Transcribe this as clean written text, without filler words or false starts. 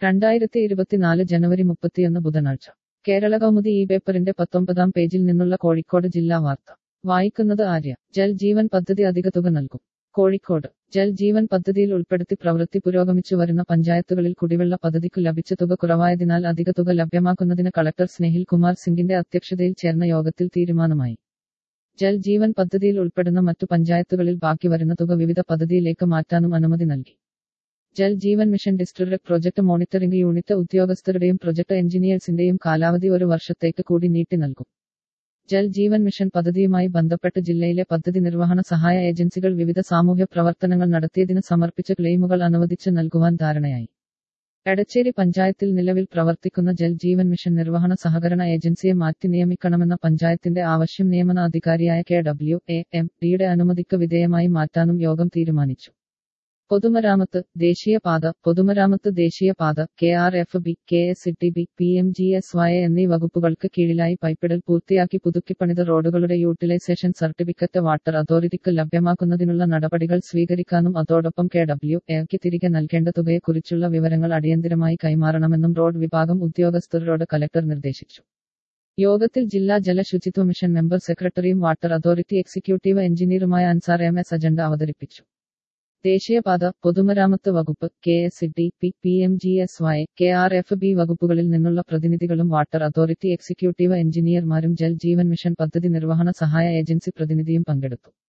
2024 ജനുവരി 31 ബുധനാഴ്ച കേരള കൗമുദി ഈ പേപ്പറിന്റെ 19-ാം പേജിൽ നിന്നുള്ള കോഴിക്കോട് ജില്ലാ വാർത്ത വായിക്കുന്നത് ആര്യ. ജൽ ജീവൻ പദ്ധതി അധിക തുക നൽകും. കോഴിക്കോട് ജൽ ജീവൻ പദ്ധതിയിൽ ഉൾപ്പെടുത്തി പ്രവൃത്തി പുരോഗമിച്ചു വരുന്ന പഞ്ചായത്തുകളിൽ കുടിവെള്ള പദ്ധതിക്കു ലഭിച്ച തുക കുറവായതിനാൽ അധിക തുക ലഭ്യമാക്കുന്നതിന് കളക്ടർ സ്നേഹിൽ കുമാർ സിംഗിന്റെ അധ്യക്ഷതയിൽ ചേർന്ന യോഗത്തിൽ തീരുമാനമായി. ജൽ ജീവൻ പദ്ധതിയിൽ ഉൾപ്പെടുന്ന മറ്റു പഞ്ചായത്തുകളിൽ ബാക്കി വരുന്ന തുക വിവിധ പദ്ധതിയിലേക്ക് മാറ്റാനും അനുമതി നൽകി. Jal Jeevan mission district project monitoring unit ഉദ്യോഗസ്ഥരുടെയും പ്രൊജക്ട് എഞ്ചിനീയേഴ്സിന്റെയും കാലാവധി ഒരു വർഷത്തേക്ക് കൂടി നീട്ടി നൽകും. ജൽ ജീവൻ മിഷൻ പദ്ധതിയുമായി ബന്ധപ്പെട്ട് ജില്ലയിലെ പദ്ധതി നിർവഹണ സഹായ ഏജൻസികൾ വിവിധ സാമൂഹ്യ പ്രവർത്തനങ്ങൾ നടത്തിയതിന് സമർപ്പിച്ച ക്ലെയിമുകൾ അനുവദിച്ച് നൽകുവാൻ ധാരണയായി. എടച്ചേരി പഞ്ചായത്തിൽ നിലവിൽ പ്രവർത്തിക്കുന്ന ജൽ ജീവൻ മിഷൻ നിർവഹണ സഹകരണ ഏജൻസിയെ മാറ്റി നിയമിക്കണമെന്ന പഞ്ചായത്തിന്റെ ആവശ്യം നിയമന അധികാരിയായ KWAMD-യുടെ അനുമതിക്ക് വിധേയമായി മാറ്റാനും യോഗം തീരുമാനിച്ചു. പൊതുമരാമത്ത് ദേശീയപാത KRFB, KSTB, PMGSY എന്നീ വകുപ്പുകൾക്ക് കീഴിലായി പൈപ്പിടൽ പൂർത്തിയാക്കി പുതുക്കിപ്പണിത റോഡുകളുടെ യൂട്ടിലൈസേഷൻ സർട്ടിഫിക്കറ്റ് വാട്ടർ അതോറിറ്റിക്ക് ലഭ്യമാക്കുന്നതിനുള്ള നടപടികൾ സ്വീകരിക്കാനും അതോടൊപ്പം KWAക്ക് തിരികെ നൽകേണ്ട തുകയെക്കുറിച്ചുള്ള വിവരങ്ങൾ അടിയന്തിരമായി കൈമാറണമെന്നും റോഡ് വിഭാഗം ഉദ്യോഗസ്ഥരോട് കലക്ടർ നിർദ്ദേശിച്ചു. യോഗത്തിൽ ജില്ലാ ജലശുചിത്വ മിഷൻ മെമ്പർ സെക്രട്ടറിയും വാട്ടർ അതോറിറ്റി എക്സിക്യൂട്ടീവ് എഞ്ചിനീയറുമായ അൻസാർ MS അജണ്ട അവതരിപ്പിച്ചു. ദേശീയപാത, പൊതുമരാമത്ത് വകുപ്പ്, KSTB, PMGSY, KRFB വകുപ്പുകളിൽ നിന്നുള്ള പ്രതിനിധികളും വാട്ടർ അതോറിറ്റി എക്സിക്യൂട്ടീവ് എഞ്ചിനീയർമാരും ജൽ ജീവൻ മിഷൻ പദ്ധതി നിർവഹണ സഹായ ഏജൻസി പ്രതിനിധിയും പങ്കെടുത്തു.